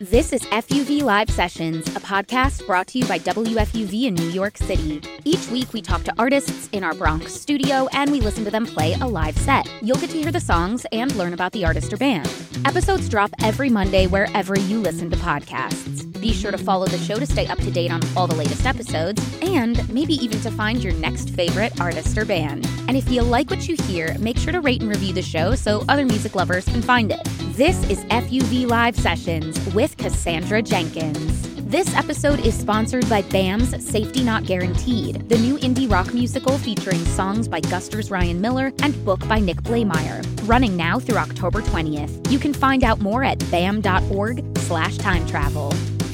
This is FUV Live Sessions, a podcast brought to you by WFUV in New York City. Each week, we talk to artists in our Bronx studio, and we listen to them play a live set. You'll get to hear the songs and learn about the artist or band. Episodes drop every Monday wherever you listen to podcasts. Be sure to follow the show to stay up to date on all the latest episodes, and maybe even to find your next favorite artist or band. And if you like what you hear, make sure to rate and review the show so other music lovers can find it. This is FUV Live Sessions with Cassandra Jenkins. This episode is sponsored by BAM's Safety Not Guaranteed, the new indie rock musical featuring songs by Guster's Ryan Miller and book by Nick Blaemire, running now through October 20th. You can find out more at bam.org/time travel.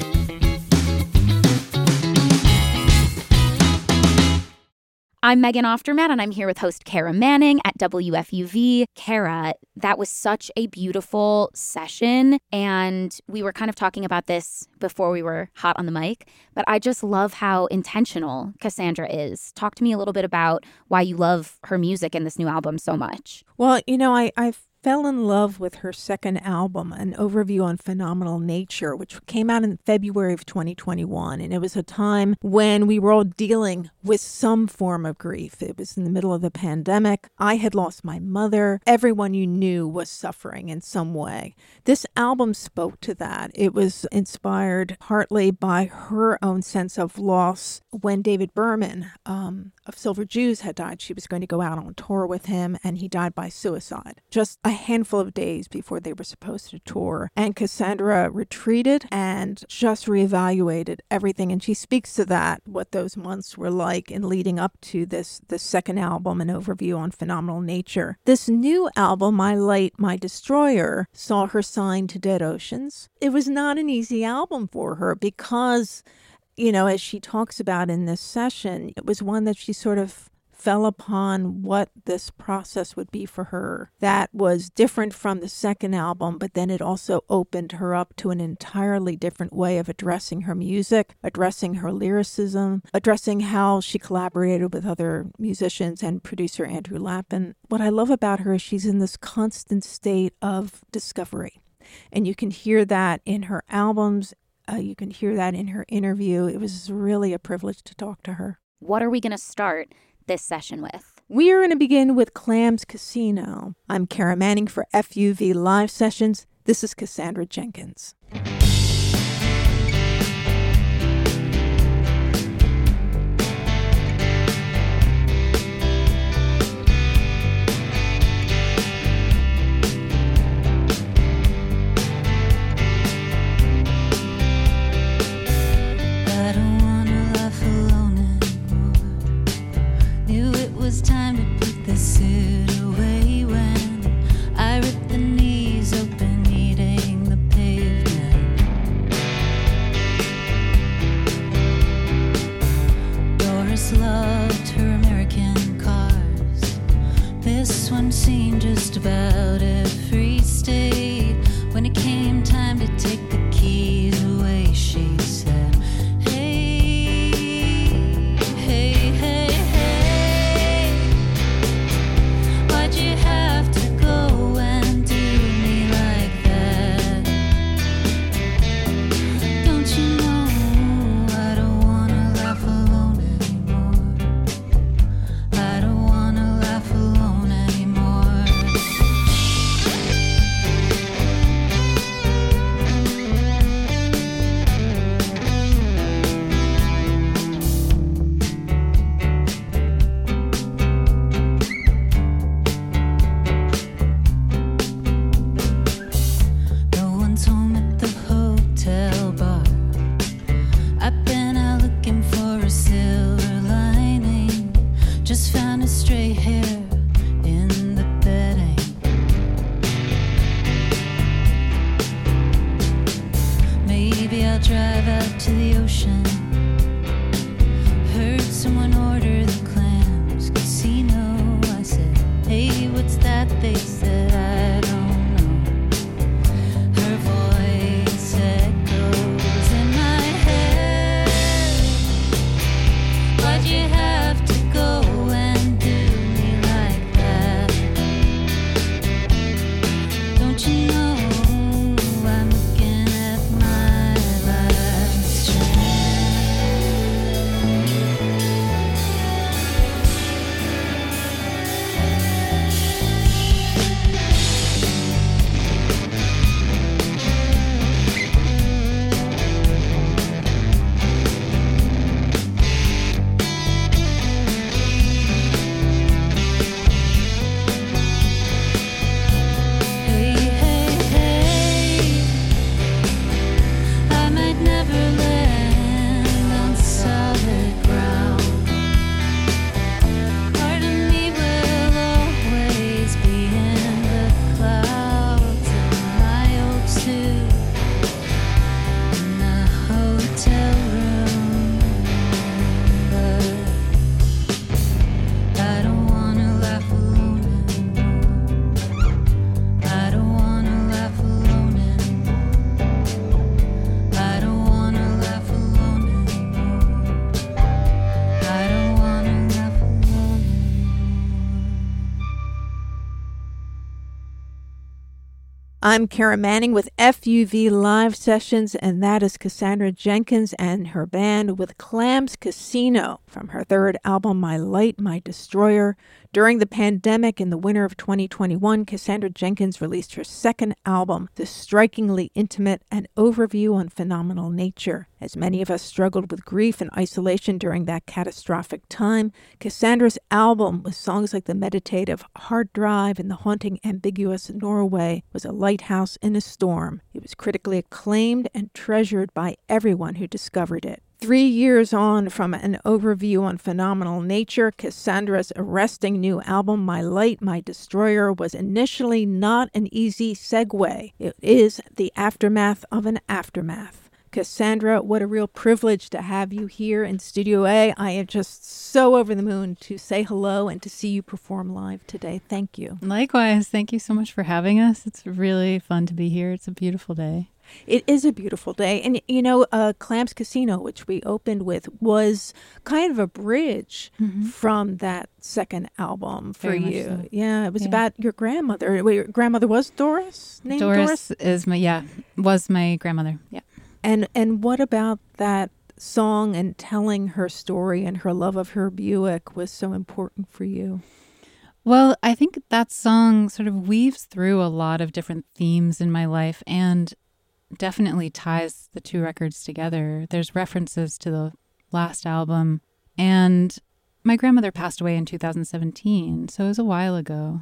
I'm Megan Ofterman, and I'm here with host Kara Manning at WFUV. Kara, that was such a beautiful session, and we were kind of talking about this before we were hot on the mic, but I just love how intentional Cassandra is. Talk to me a little bit about why you love her music in this new album so much. Well, you know, I fell in love with her second album, An Overview on Phenomenal Nature, which came out in February of 2021. And it was a time when we were all dealing with some form of grief. It was in the middle of the pandemic. I had lost my mother. Everyone you knew was suffering in some way. This album spoke to that. It was inspired partly by her own sense of loss. When David Berman of Silver Jews had died, she was going to go out on tour with him, and he died by suicide. Just a handful of days before they were supposed to tour. And Cassandra retreated and just reevaluated everything. And she speaks to that, what those months were like in leading up to this second album, An Overview on Phenomenal Nature. This new album, My Light, My Destroyer, saw her signed to Dead Oceans. It was not an easy album for her because, you know, as she talks about in this session, it was one that she sort of fell upon what this process would be for her. That was different from the second album, but then it also opened her up to an entirely different way of addressing her music, addressing her lyricism, addressing how she collaborated with other musicians and producer Andrew Lappin. What I love about her is she's in this constant state of discovery. And you can hear that in her albums. You can hear that in her interview. It was really a privilege to talk to her. What are we going to start this session with? We are going to begin with Clams Casino. I'm Kara Manning for FUV Live Sessions. This is Cassandra Jenkins. Time to put the suit away when I ripped the knees open, eating the pavement. Doris loved her American cars. This one seen just about every state. When it came time to take the keys away, she said, Don't you know I'm looking at my I'm Kara Manning with FUV Live Sessions, and that is Cassandra Jenkins and her band with Clams Casino from her third album, My Light, My Destroyer. During the pandemic in the winter of 2021, Cassandra Jenkins released her second album, The Strikingly Intimate, an overview on phenomenal nature. As many of us struggled with grief and isolation during that catastrophic time, Cassandra's album, with songs like the meditative Hard Drive and the haunting ambiguous Norway, was a lighthouse in a storm. It was critically acclaimed and treasured by everyone who discovered it. 3 years on from an overview on phenomenal nature, Cassandra's arresting new album, My Light, My Destroyer, was initially not an easy segue. It is the aftermath of an aftermath. Cassandra, what a real privilege to have you here in Studio A. I am just so over the moon to say hello and to see you perform live today. Thank you. Likewise. Thank you so much for having us. It's really fun to be here. It's a beautiful day. It is a beautiful day. And, you know, Clams Casino, which we opened with, was kind of a bridge from that second album for Very you. much so. Yeah, it was about your grandmother. Wait, your grandmother was Doris? Named Doris? Is was my grandmother. Yeah. And what about that song and telling her story and her love of her Buick was so important for you? Well, I think that song sort of weaves through a lot of different themes in my life and definitely ties the two records together. There's references to the last album, and my grandmother passed away in 2017, so it was a while ago.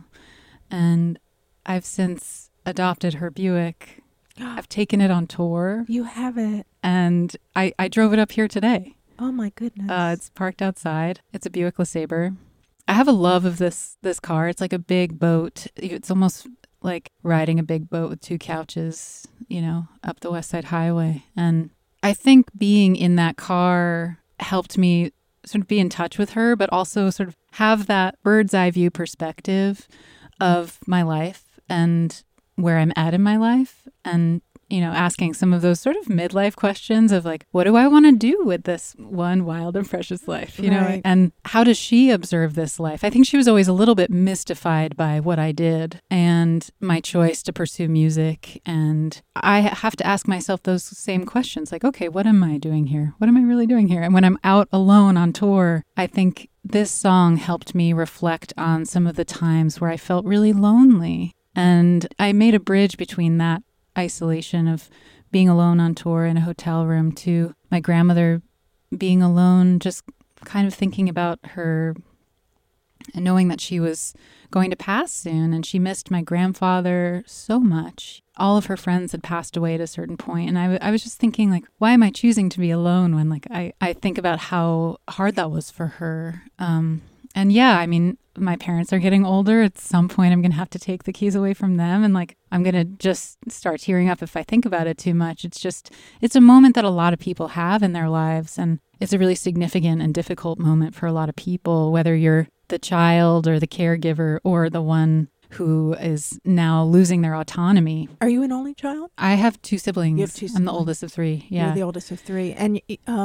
And I've since adopted her Buick. I've taken it on tour. You have it. And I drove it up here today. Oh my goodness. It's parked outside. It's a Buick LeSabre. I have a love of this car. It's like a big boat. It's almost like riding a big boat with two couches, you know, up the West Side Highway. And I think being in that car helped me sort of be in touch with her, but also sort of have that bird's eye view perspective of my life and where I'm at in my life. And, you know, asking some of those sort of midlife questions of like, what do I want to do with this one wild and precious life, you know? And how does she observe this life? I think she was always a little bit mystified by what I did and my choice to pursue music. And I have to ask myself those same questions, like, okay, what am I doing here? What am I really doing here? And when I'm out alone on tour, I think this song helped me reflect on some of the times where I felt really lonely. And I made a bridge between that isolation of being alone on tour in a hotel room to my grandmother being alone, just kind of thinking about her and knowing that she was going to pass soon. And she missed my grandfather so much. All of her friends had passed away at a certain point. And I was just thinking, like, why am I choosing to be alone when, like, I think about how hard that was for her. And yeah, I mean, my parents are getting older. At some point, I'm going to have to take the keys away from them. And like, I'm going to just start tearing up if I think about it too much. It's a moment that a lot of people have in their lives. And it's a really significant and difficult moment for a lot of people, whether you're the child or the caregiver or the one who is now losing their autonomy. Are you an only child? I have two siblings. You have two siblings. I'm the oldest of three. Yeah. You're the oldest of three. And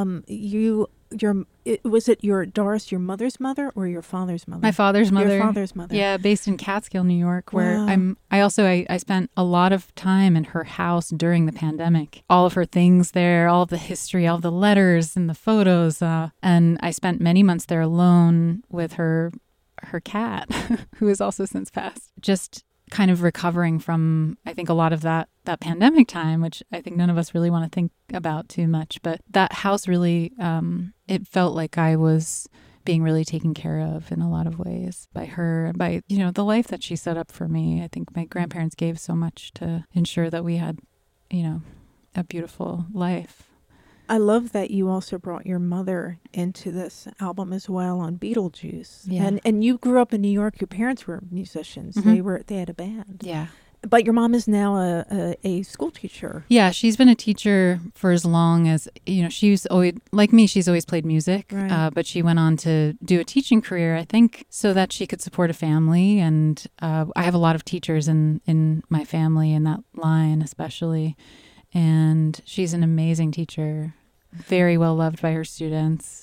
was it your Doris, your mother's mother or your father's mother? My father's mother. Your father's mother. Yeah, based in Catskill, New York, where Wow. I spent a lot of time in her house during the pandemic. All of her things there, all of the history, all of the letters and the photos. And I spent many months there alone with her cat, who has also since passed. Just kind of recovering from, I think, a lot of that pandemic time, which I think none of us really want to think about too much. But that house really, it felt like I was being really taken care of in a lot of ways by her, by, you know, the life that she set up for me. I think my grandparents gave so much to ensure that we had, you know, a beautiful life. I love that you also brought your mother into this album as well on Beetlejuice. Yeah. And you grew up in New York. Your parents were musicians. Mm-hmm. They had a band. Yeah. But your mom is now a school teacher. Yeah, she's been a teacher for as long as, you know, she's always, like me, she's always played music, Right. but she went on to do a teaching career, I think, so that she could support a family. And I have a lot of teachers in my family in that line, especially. And she's an amazing teacher, very well loved by her students.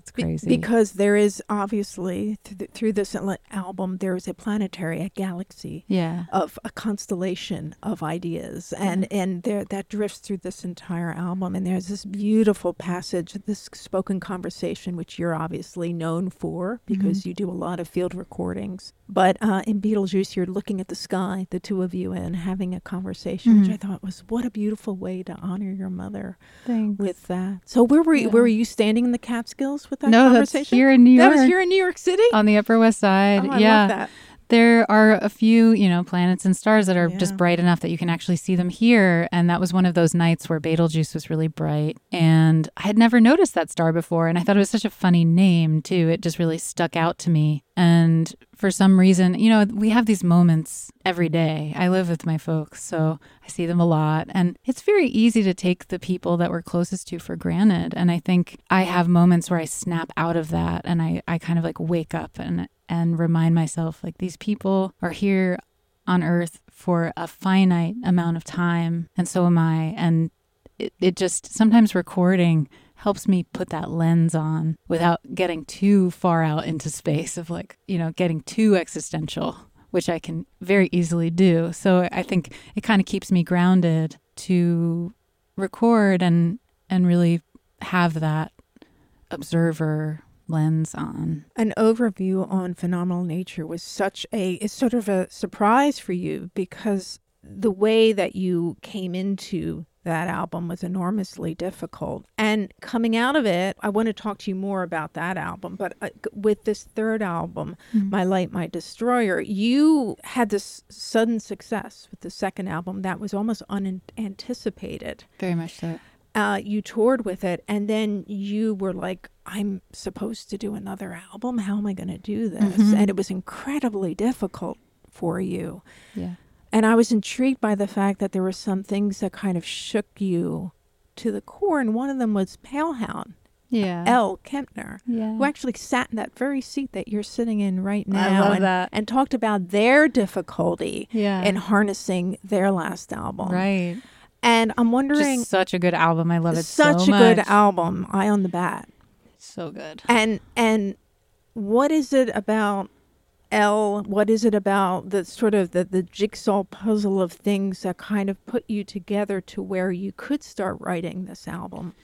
It's crazy. Because there is obviously, through this album, there is a planetary, a galaxy of a constellation of ideas. And there that drifts through this entire album. And there's this beautiful passage, this spoken conversation, which you're obviously known for because you do a lot of field recordings. But in Beetlejuice, you're looking at the sky, the two of you, and having a conversation, which I thought was, what a beautiful way to honor your mother. Thanks. With that. So where were you? Where were you standing in the Catskills with that conversation? No, that's here in New York. That was here in New York City? On the Upper West Side. Oh, I love that. There are a few, planets and stars that are just bright enough that you can actually see them here. And that was one of those nights where Betelgeuse was really bright. And I had never noticed that star before. And I thought it was such a funny name, too. It just really stuck out to me. And for some reason, we have these moments every day. I live with my folks, so I see them a lot. And it's very easy to take the people that we're closest to for granted. And I think I have moments where I snap out of that and I kind of like wake up and remind myself, like, these people are here on Earth for a finite amount of time, and so am I. And it just, sometimes recording helps me put that lens on without getting too far out into space of getting too existential, which I can very easily do. So I think it kind of keeps me grounded to record and really have that observer lens on. An overview on Phenomenal Nature was it's sort of a surprise for you because the way that you came into that album was enormously difficult. And coming out of it, I want to talk to you more about that album. But with this third album, My Light, My Destroyer, you had this sudden success with the second album that was almost unanticipated. Very much so. You toured with it, and then you were like, I'm supposed to do another album? How am I going to do this? And it was incredibly difficult for you. Yeah. And I was intrigued by the fact that there were some things that kind of shook you to the core, and one of them was Palehound. Elle Kempner, who actually sat in that very seat that you're sitting in right now. I love that. And talked about their difficulty in harnessing their last album. Right. And I'm wondering... Just such a good album. I love it so much. Such a good album. Eye on the Bat. So good. And what is it about Elle? What is it about the sort of the jigsaw puzzle of things that kind of put you together to where you could start writing this album?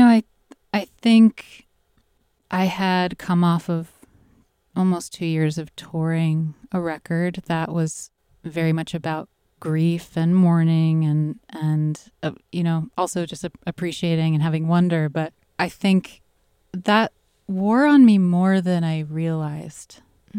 I think I had come off of almost 2 years of touring a record that was very much about grief and mourning and also just appreciating and having wonder. But I think that wore on me more than I realized.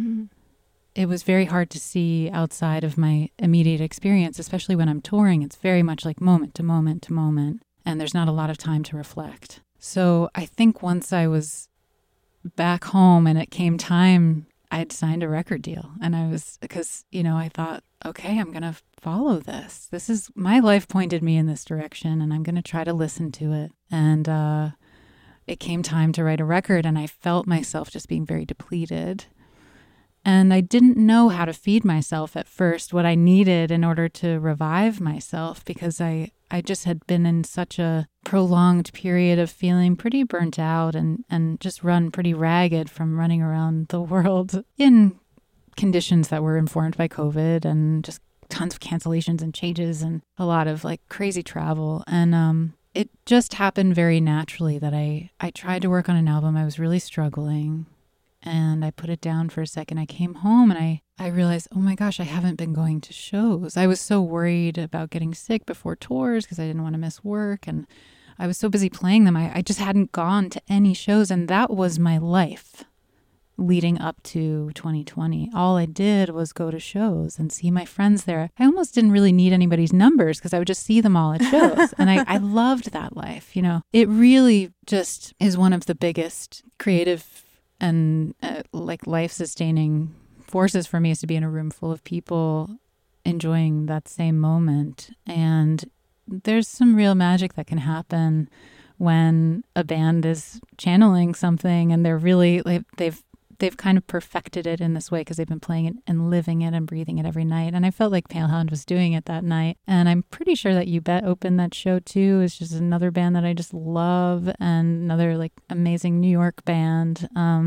It was very hard to see outside of my immediate experience, especially when I'm touring. It's very much like moment to moment to moment, and there's not a lot of time to reflect. So I think once I was back home and it came time, I'd signed a record deal. And I thought, okay, I'm going to follow this. This is, my life pointed me in this direction, and I'm going to try to listen to it. And it came time to write a record, and I felt myself just being very depleted. And I didn't know how to feed myself at first, what I needed in order to revive myself, because I just had been in such a prolonged period of feeling pretty burnt out and just run pretty ragged from running around the world in conditions that were informed by COVID and just tons of cancellations and changes and a lot of like crazy travel. And it just happened very naturally that I tried to work on an album. I was really struggling. And I put it down for a second. I came home and I realized, oh my gosh, I haven't been going to shows. I was so worried about getting sick before tours because I didn't want to miss work. And I was so busy playing them. I just hadn't gone to any shows. And that was my life leading up to 2020. All I did was go to shows and see my friends there. I almost didn't really need anybody's numbers because I would just see them all at shows. And I loved that life. It really just is one of the biggest creative and life-sustaining forces for me is to be in a room full of people enjoying that same moment. And there's some real magic that can happen when a band is channeling something and they're really, they've they've kind of perfected it in this way because they've been playing it and living it and breathing it every night. And I felt like Palehound was doing it that night. And I'm pretty sure that You Bet opened that show too. It's just another band that I just love, and another like amazing New York band.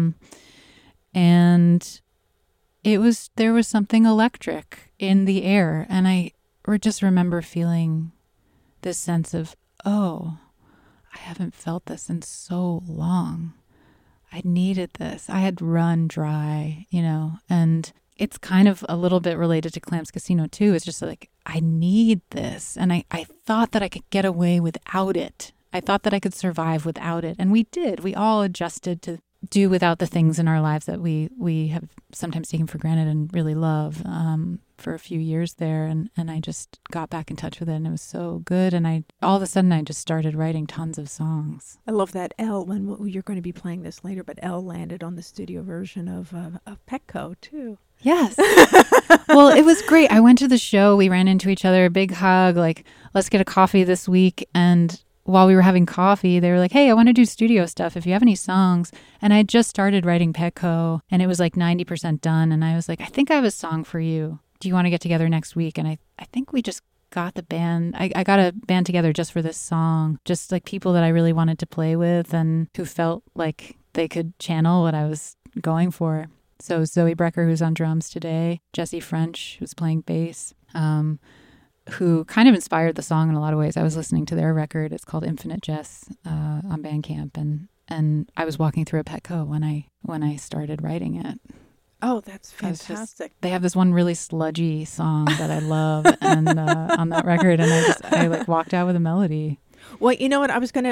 And there was something electric in the air. And I just remember feeling this sense of, oh, I haven't felt this in so long. I needed this. I had run dry, and it's kind of a little bit related to Clams Casino too. It's just like, I need this. And I thought that I could get away without it. I thought that I could survive without it. And we did. We all adjusted to do without the things in our lives that we have sometimes taken for granted and really love for a few years there. And I just got back in touch with it, and it was so good. And all of a sudden I just started writing tons of songs. I love that Elle, when you're going to be playing this later, but Elle landed on the studio version of Petco too. Yes. Well, it was great. I went to the show. We ran into each other, a big hug, like, let's get a coffee this week. And while we were having coffee, they were like, hey, I want to do studio stuff if you have any songs. And I just started writing Petco, and it was like 90% done. And I was like, I think I have a song for you. Do you want to get together next week? And I think we just got the band. I got a band together just for this song, just like people that I really wanted to play with and who felt like they could channel what I was going for. So Zoe Brecker, who's on drums today, Jesse French, who's playing bass, who kind of inspired the song in a lot of ways. I was listening to their record. It's called Infinite Jest on Bandcamp, and I was walking through a Petco when I started writing it. Oh, that's fantastic. They have this one really sludgy song that I love and on that record, and I like walked out with a melody. Well, you know what?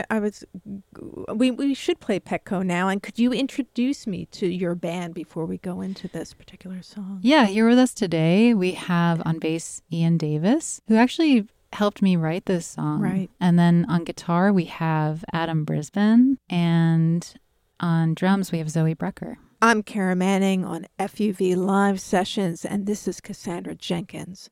We should play Petco now. And could you introduce me to your band before we go into this particular song? Yeah, here with us today, we have on bass Ian Davis, who actually helped me write this song. Right. And then on guitar, we have Adam Brisbane. And on drums, we have Zoe Brecker. I'm Kara Manning on FUV Live Sessions, and this is Cassandra Jenkins.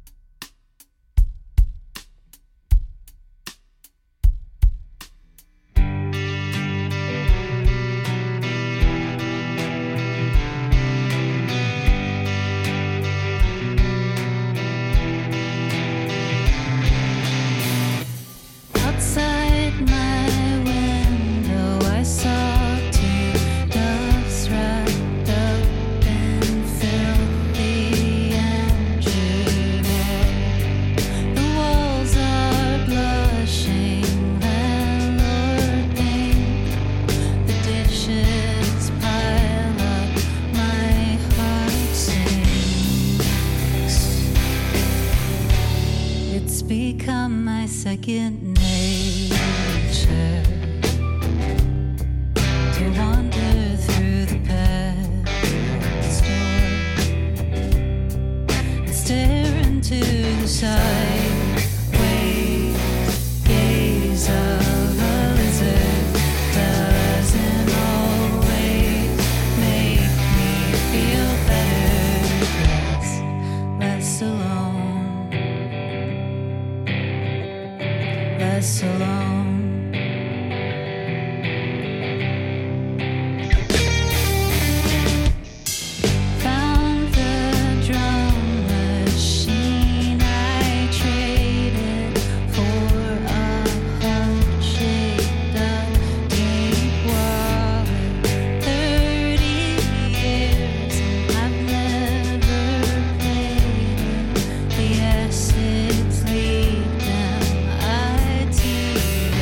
Become my second nature to wander through the pet store and stare into the sideways gaze of a lizard. Doesn't always make me feel better, less alone. Less alone. Found the drum machine I traded for a heart-shaped deep water. 30 years I've never played it. The acids leak down.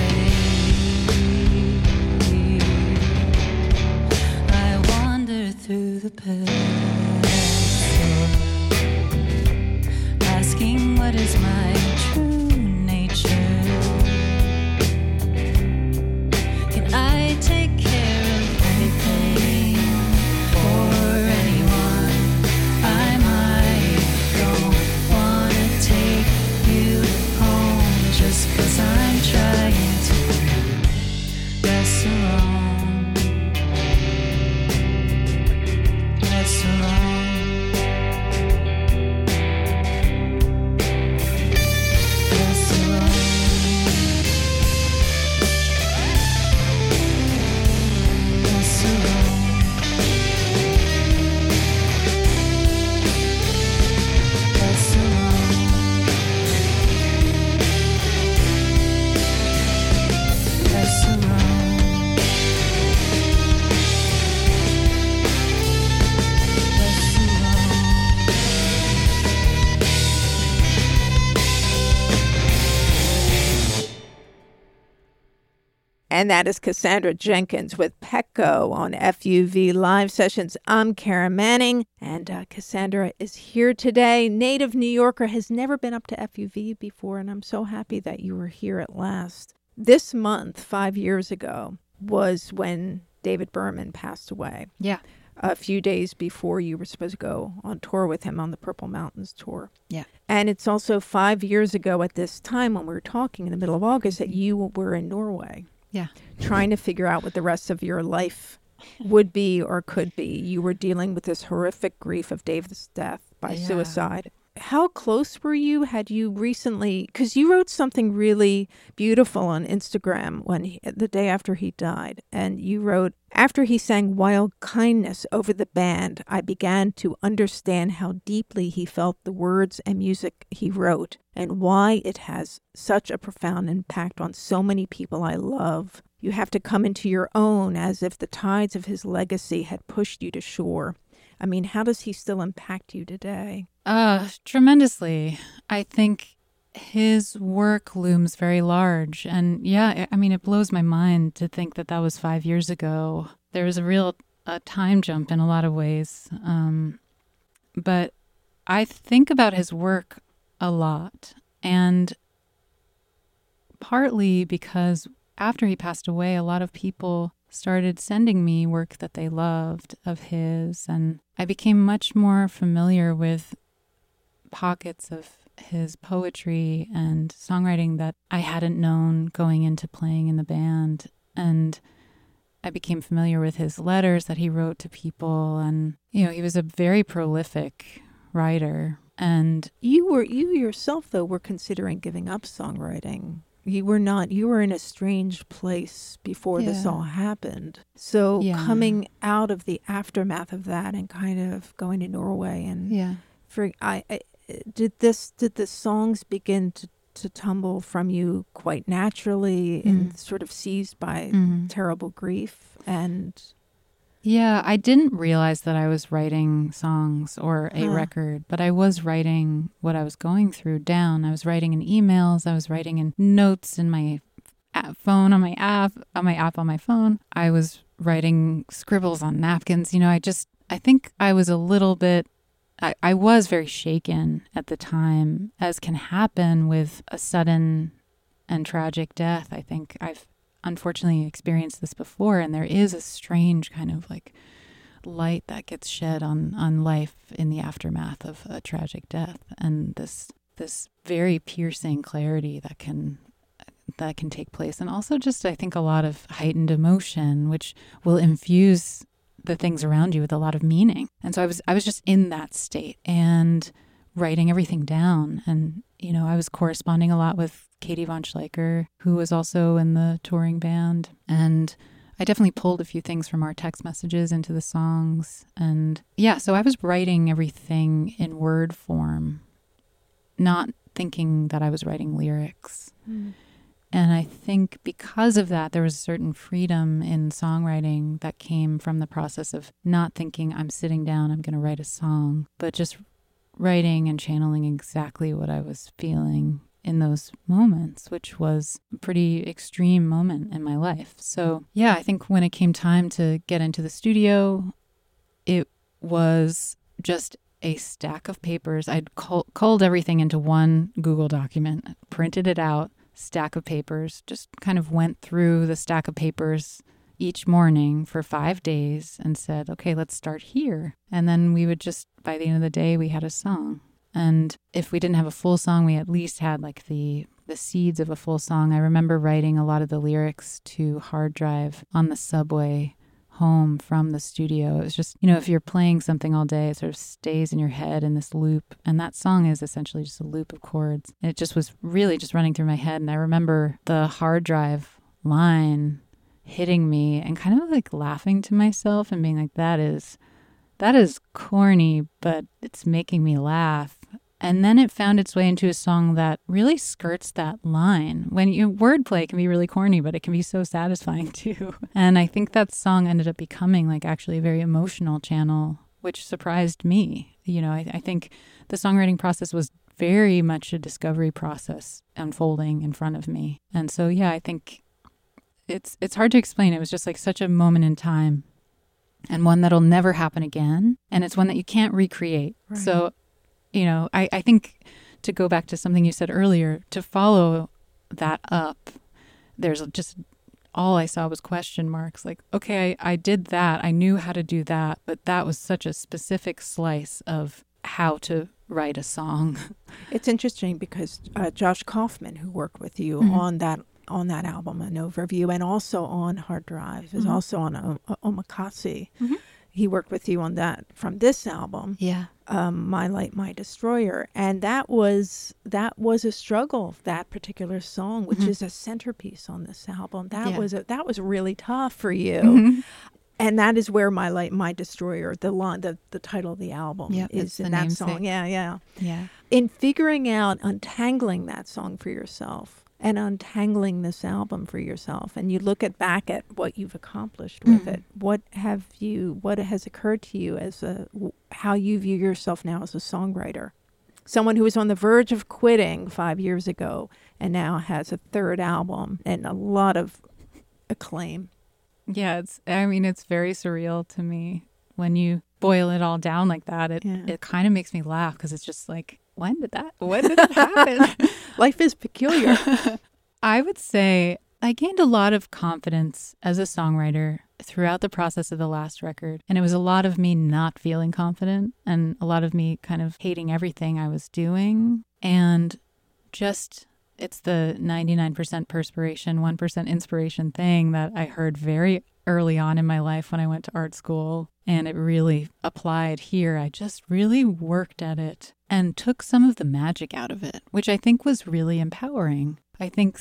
And that is Cassandra Jenkins with Petco on FUV Live Sessions. I'm Kara Manning, and Cassandra is here today. Native New Yorker, has never been up to FUV before, and I'm so happy that you were here at last. This month, 5 years ago, was when David Berman passed away. Yeah. A few days before you were supposed to go on tour with him on the Purple Mountains tour. Yeah. And it's also 5 years ago at this time when we were talking in the middle of August that you were in Norway. Yeah. Trying to figure out what the rest of your life would be or could be. You were dealing with this horrific grief of David's death by suicide. How close were you? Had you recently, because you wrote something really beautiful on Instagram the day after he died, and you wrote, after he sang Wild Kindness over the band, I began to understand how deeply he felt the words and music he wrote and why it has such a profound impact on so many people I love. You have to come into your own as if the tides of his legacy had pushed you to shore. I mean, how does he still impact you today? Tremendously. I think his work looms very large. And yeah, I mean, it blows my mind to think that was 5 years ago. There was a real time jump in a lot of ways. But I think about his work a lot. And partly because after he passed away, a lot of people started sending me work that they loved of his, and I became much more familiar with pockets of his poetry and songwriting that I hadn't known going into playing in the band. And I became familiar with his letters that he wrote to people, and he was a very prolific writer. And you yourself, though, were considering giving up songwriting. You were in a strange place before this all happened. So coming out of the aftermath of that and kind of going to Norway and did the songs begin to tumble from you quite naturally and sort of seized by terrible grief? And yeah, I didn't realize that I was writing songs or a record, but I was writing what I was going through down. I was writing in emails. I was writing in notes in my phone, on my app on my phone. I was writing scribbles on napkins. I think I was a little bit, I was very shaken at the time, as can happen with a sudden and tragic death. I think I've unfortunately experienced this before, and there is a strange kind of like light that gets shed on life in the aftermath of a tragic death, and this very piercing clarity that can take place, and also just I think a lot of heightened emotion, which will infuse the things around you with a lot of meaning. And so I was just in that state and writing everything down, and I was corresponding a lot with Katie von Schleicher, who was also in the touring band. And I definitely pulled a few things from our text messages into the songs. And yeah, so I was writing everything in word form, not thinking that I was writing lyrics. And I think because of that, there was a certain freedom in songwriting that came from the process of not thinking I'm sitting down, I'm going to write a song, but just writing and channeling exactly what I was feeling in those moments, which was a pretty extreme moment in my life. So yeah, I think when it came time to get into the studio, it was just a stack of papers. I'd culled everything into one Google document, printed it out, stack of papers, just kind of went through the stack of papers each morning for 5 days and said, okay, let's start here. And then we would just, by the end of the day, we had a song. And if we didn't have a full song, we at least had like the seeds of a full song. I remember writing a lot of the lyrics to Hard Drive on the subway home from the studio. It was just, if you're playing something all day, it sort of stays in your head in this loop. And that song is essentially just a loop of chords. And it just was really just running through my head. And I remember the Hard Drive line hitting me and kind of like laughing to myself and being like, that is corny, but it's making me laugh. And then it found its way into a song that really skirts that line. When wordplay can be really corny, but it can be so satisfying too. And I think that song ended up becoming like actually a very emotional channel, which surprised me. I think the songwriting process was very much a discovery process unfolding in front of me. And so, yeah, I think it's hard to explain. It was just like such a moment in time, and one that'll never happen again. And it's one that you can't recreate. Right. So, I think, to go back to something you said earlier, to follow that up, there's just, all I saw was question marks. Like, okay, I did that. I knew how to do that, but that was such a specific slice of how to write a song. It's interesting because Josh Kaufman, who worked with you on that album, An Overview, and also on Hard Drive, is also on Omakase. He worked with you on that from this album. Yeah. My Light, My Destroyer. And that was a struggle, that particular song, which is a centerpiece on this album. That was really tough for you. And that is where My Light, My Destroyer, the title of the album is in that song. Yeah. In figuring out, untangling that song for yourself and untangling this album for yourself, and you look back at what you've accomplished with it, what has occurred to you as how you view yourself now as a songwriter? Someone who was on the verge of quitting 5 years ago and now has a third album and a lot of acclaim. Yeah, it's very surreal to me when you boil it all down like that. It kind of makes me laugh because it's just like, when did that happen? Life is peculiar. I would say I gained a lot of confidence as a songwriter throughout the process of the last record. And it was a lot of me not feeling confident and a lot of me kind of hating everything I was doing. And just, it's the 99% perspiration, 1% inspiration thing that I heard very early on in my life when I went to art school. And it really applied here. I just really worked at it and took some of the magic out of it, which I think was really empowering. I think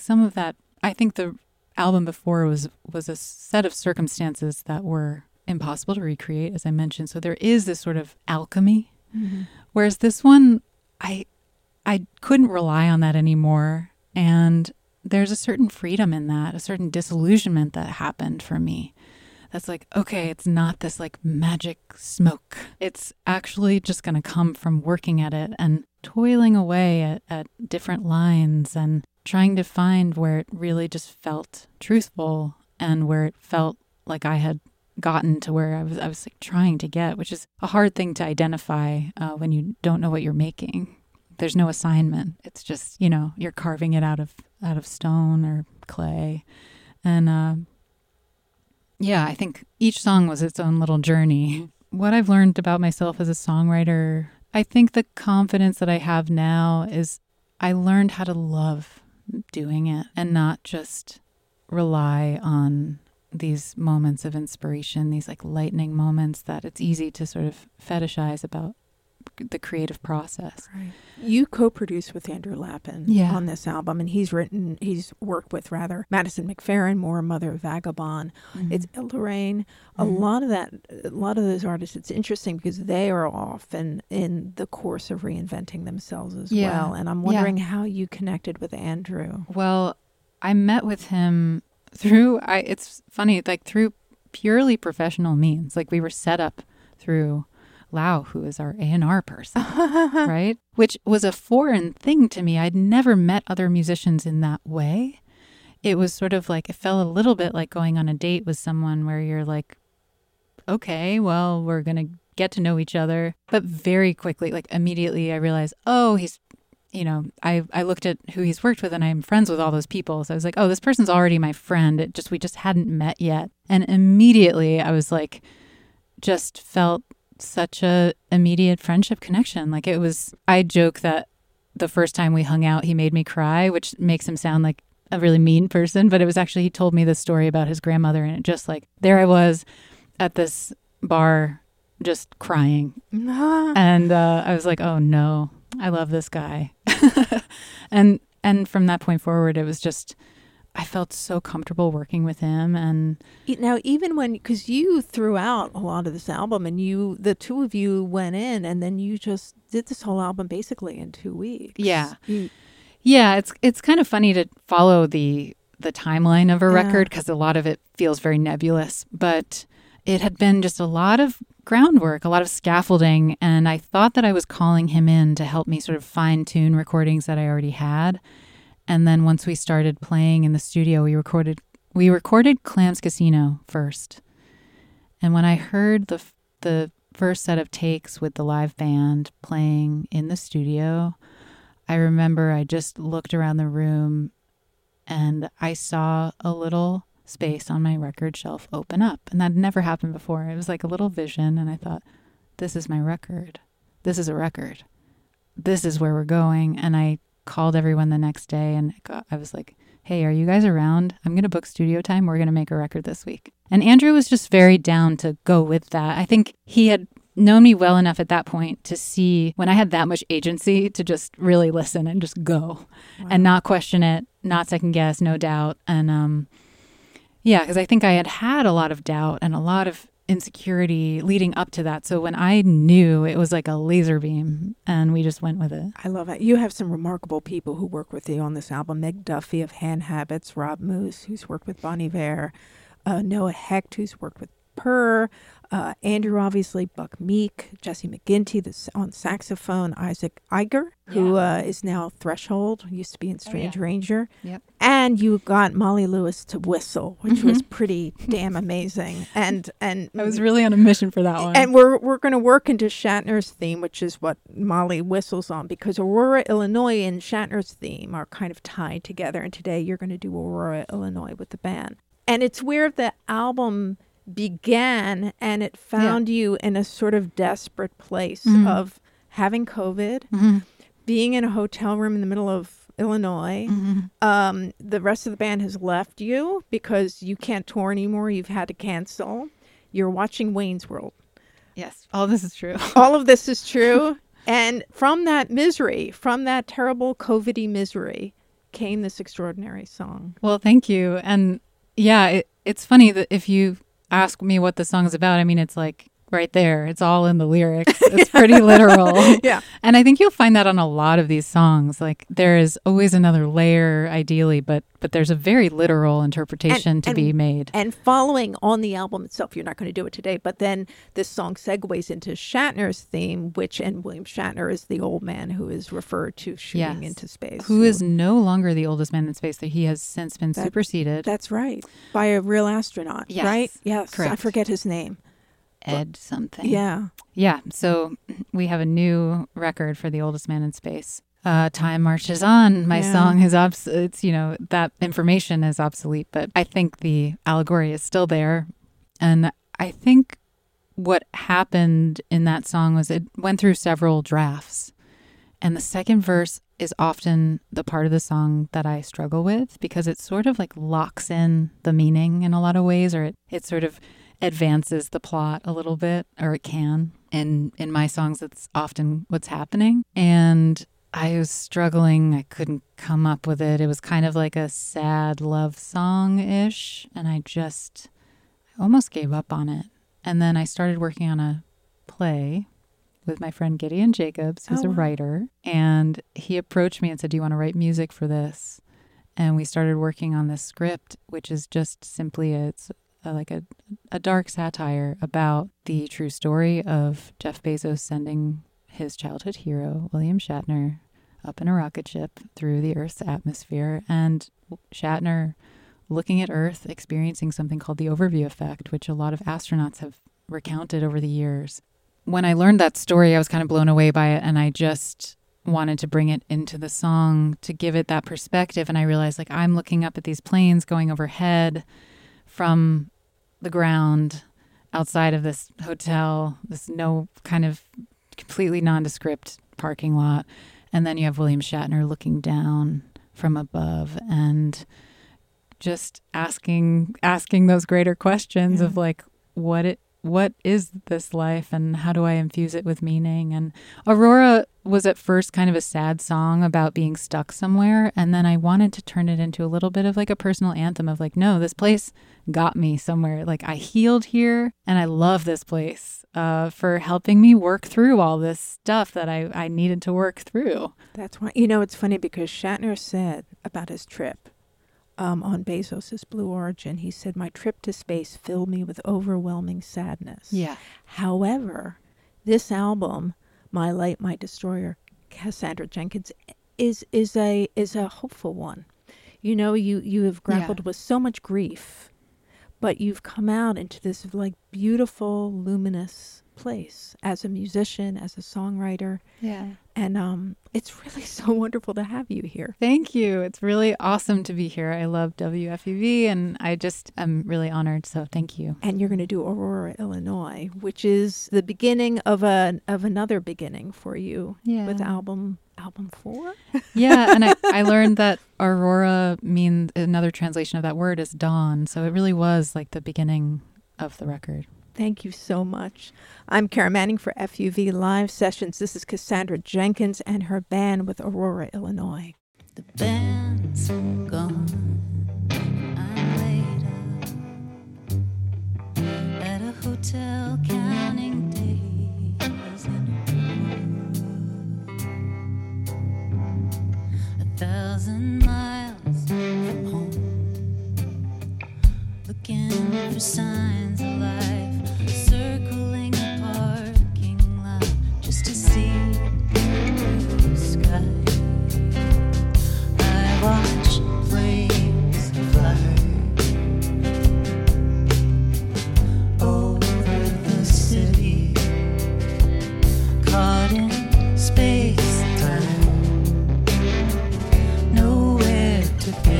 the album before was a set of circumstances that were impossible to recreate, as I mentioned. So there is this sort of alchemy. Whereas this one, I couldn't rely on that anymore. And there's a certain freedom in that, a certain disillusionment that happened for me. That's like, okay, it's not this like magic smoke. It's actually just going to come from working at it and toiling away at different lines and trying to find where it really just felt truthful and where it felt like I had gotten to where I was like trying to get, which is a hard thing to identify when you don't know what you're making. There's no assignment. It's just, you're carving it out of stone or clay. And I think each song was its own little journey. What I've learned about myself as a songwriter, I think the confidence that I have now is I learned how to love doing it and not just rely on these moments of inspiration, these like lightning moments that it's easy to sort of fetishize about the creative process. Right. You co-produced with Andrew Lappin on this album, and he's worked with Madison McFerrin, more Mother Vagabond. It's Lorraine. A lot of those artists, it's interesting because they are often in the course of reinventing themselves as well. And I'm wondering how you connected with Andrew. Well, I met with him through purely professional means. Like we were set up through Lau, who is our A&R person, right? Which was a foreign thing to me. I'd never met other musicians in that way. It was sort of like, it felt a little bit like going on a date with someone where you're like, okay, well, we're going to get to know each other. But very quickly, like immediately I realized, oh, he's, I looked at who he's worked with and I'm friends with all those people. So I was like, oh, this person's already my friend. We just hadn't met yet. And immediately I was like, just felt such a immediate friendship connection. Like it was, I joke that the first time we hung out, he made me cry, which makes him sound like a really mean person. But it was actually, he told me this story about his grandmother, and it just like, there I was at this bar just crying. And I was like, oh no, I love this guy. and from that point forward, it was just, I felt so comfortable working with him. And now, even because you threw out a lot of this album, and the two of you went in, and then you just did this whole album basically in 2 weeks. Yeah, it's kind of funny to follow the timeline of a record because a lot of it feels very nebulous. But it had been just a lot of groundwork, a lot of scaffolding, and I thought that I was calling him in to help me sort of fine tune recordings that I already had. And then once we started playing in the studio, we recorded we recorded Clams Casino first. And when I heard the first set of takes with the live band playing in the studio, I remember I just looked around the room and I saw a little space on my record shelf open up. And that had never happened before. It was like a little vision. And I thought, this is my record. This is a record. This is where we're going. And I called everyone the next day and I was like, hey, are you guys around? I'm going to book studio time. We're going to make a record this week. And Andrew was just very down to go with that. I think he had known me well enough at that point to see when I had that much agency to just really listen and just go. Wow. And not question it, not second guess, no doubt. And yeah, because I think I had a lot of doubt and a lot of insecurity leading up to that. So when I knew, it was like a laser beam and we just went with it. I love it. You have some remarkable people who work with you on this album. Meg Duffy of Hand Habits, Rob Moose, who's worked with Bon Iver, Noah Hecht, who's worked with Purr, Andrew, obviously, Buck Meek, Jesse McGinty on saxophone, Isaac Iger, who is now Threshold, used to be in Strange Ranger. Yep. And you got Molly Lewis to whistle, which was pretty damn amazing. And I was really on a mission for that one. And we're going to work into Shatner's theme, which is what Molly whistles on, because Aurora, Illinois and Shatner's theme are kind of tied together. And today you're going to do Aurora, Illinois with the band. And it's where the album began and it found you in a sort of desperate place of having COVID, being in a hotel room in the middle of Illinois. The rest of the band has left you because you can't tour anymore. You've had to cancel. You're watching Wayne's World. Yes, all this is true. All of this is true. And from that misery, from that terrible COVID-y misery, came this extraordinary song. Well, thank you. And yeah, it's funny that if you ask me what the song is about, I mean, it's like right there. It's all in the lyrics. It's pretty literal. Yeah. And I think you'll find that on a lot of these songs. Like there is always another layer, ideally, but there's a very literal interpretation to be made. And following on the album itself, you're not going to do it today, but then this song segues into Shatner's theme, and William Shatner is the old man who is referred to shooting into space. Who is no longer the oldest man in space. He has since been superseded. That's right. By a real astronaut, right? Yes. Correct. I forget his name. Ed something. Yeah. Yeah. So we have a new record for the oldest man in space. Time Marches On. My song is it's, that information is obsolete, but I think the allegory is still there. And I think what happened in that song was it went through several drafts. And the second verse is often the part of the song that I struggle with because it sort of like locks in the meaning in a lot of ways, or it sort of advances the plot a little bit, or it can. And in my songs, it's often what's happening. And I was struggling. I couldn't come up with it. It was kind of like a sad love song-ish. And I almost gave up on it. And then I started working on a play with my friend Gideon Jacobs, who's a writer. And he approached me and said, do you want to write music for this? And we started working on this script, which is just simply like a dark satire about the true story of Jeff Bezos sending his childhood hero, William Shatner, up in a rocket ship through the Earth's atmosphere, and Shatner looking at Earth, experiencing something called the overview effect, which a lot of astronauts have recounted over the years. When I learned that story, I was kind of blown away by it, and I just wanted to bring it into the song to give it that perspective. And I realized, like, I'm looking up at these planes going overhead from the ground outside of this hotel, this no kind of completely nondescript parking lot. And then you have William Shatner looking down from above and just asking those greater questions of like, what is this life and how do I infuse it with meaning? And Aurora was at first kind of a sad song about being stuck somewhere. And then I wanted to turn it into a little bit of like a personal anthem of like, no, this place got me somewhere. Like I healed here and I love this place for helping me work through all this stuff that I needed to work through. That's why, it's funny because Shatner said about his trip on Bezos's Blue Origin, he said, my trip to space filled me with overwhelming sadness. Yeah. However, this album, My Light, My Destroyer, Cassandra Jenkins, is a hopeful one. You know, you have grappled with so much grief, but you've come out into this like beautiful, luminous place as a musician, as a songwriter. Yeah. And it's really so wonderful to have you here. Thank you. It's really awesome to be here. I love WFUV, and I'm really honored. So thank you. And you're going to do Aurora, Illinois, which is the beginning of another beginning for you with album 4. Yeah, and I learned that Aurora means, another translation of that word is dawn. So it really was like the beginning of the record. Thank you so much. I'm Kara Manning for FUV Live Sessions. This is Cassandra Jenkins and her band with Aurora, Illinois. The band's gone. I'm laid up at a hotel counting days in a 1,000 miles from home, looking for signs of life, circling the parking lot just to see blue sky. I watch planes fly over the city, caught in space-time, nowhere to be.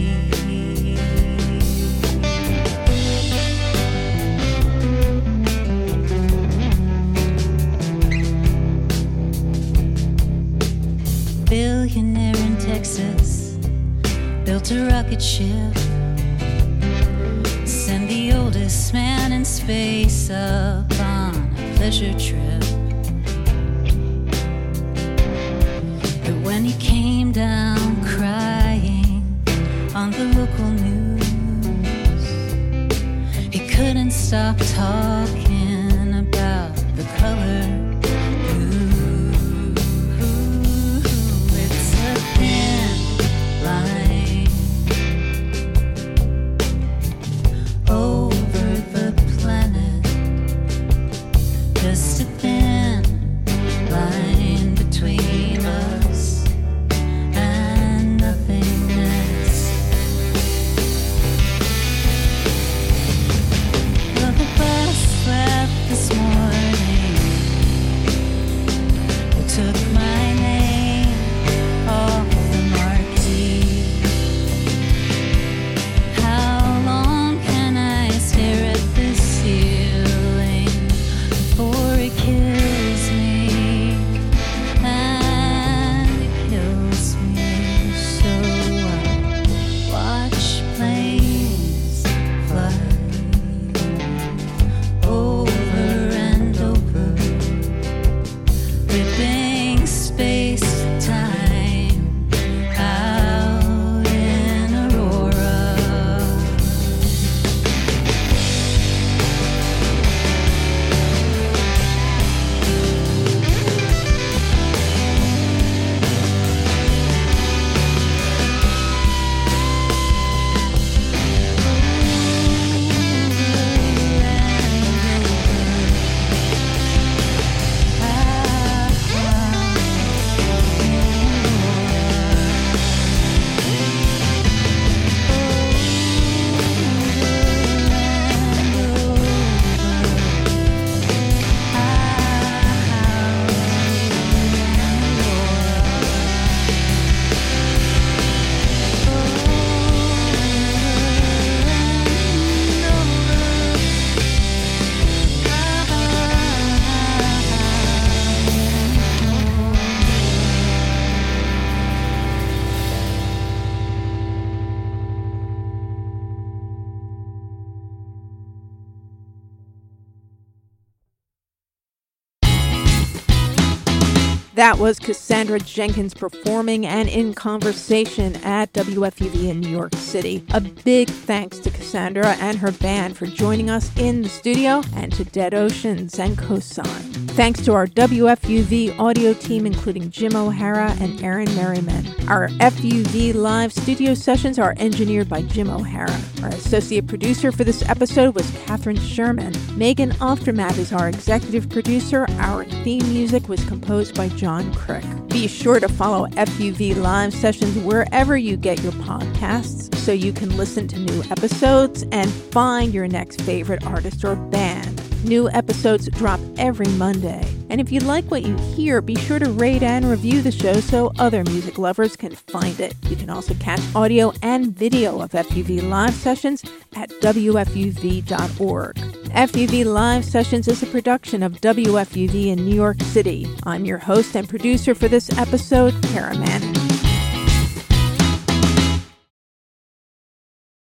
Billionaire in Texas built a rocket ship, send the oldest man in space up on a pleasure trip. But when he came down crying on the local news, he couldn't stop talking about the color. Just a thin line between us and nothingness. Well, the bus left this morning. It took my name off the marquee. How long can I stare at this ceiling before it kills me? And it kills me. So I watch planes fly over and over, ripping space-time out in Aurora. That was Cassandra Jenkins performing and in conversation at WFUV in New York City. A big thanks to Cassandra and her band for joining us in the studio, and to Dead Oceans and Cosign. Thanks to our WFUV audio team, including Jim O'Hara and Aaron Merriman. Our FUV live studio sessions are engineered by Jim O'Hara. Our associate producer for this episode was Catherine Sherman. Megan Oftermatt is our executive producer. Our theme music was composed by John Crick. Be sure to follow FUV live sessions wherever you get your podcasts so you can listen to new episodes and find your next favorite artist or band. New episodes drop every Monday. And if you like what you hear, be sure to rate and review the show so other music lovers can find it. You can also catch audio and video of FUV live sessions at WFUV.org. FUV Live Sessions is a production of WFUV in New York City. I'm your host and producer for this episode, Kara Manning.